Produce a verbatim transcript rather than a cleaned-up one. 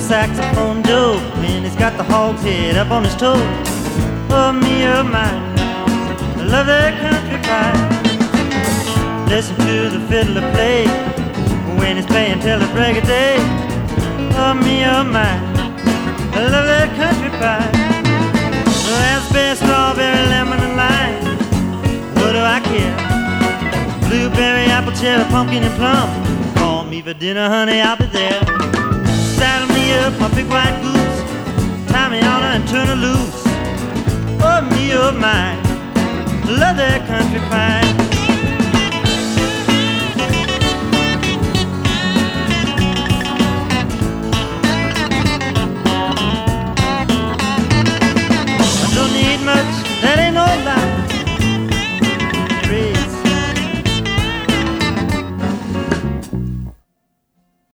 saxophone Joe, and he's got the hog's head up on his toe. Oh, me, oh, my, I love that country pie. Listen to the fiddler play when he's playing till the break of day. Oh, me, oh, my, I love that country pie. Raspberry, strawberry, lemon, and lime. What do I care? Blueberry, apple, cherry, pumpkin, and plum. Call me for dinner, honey, I'll be there. Saddle me up, my big white goose. Tie me on her and turn her loose. Oh, me, oh, my, love that country pie.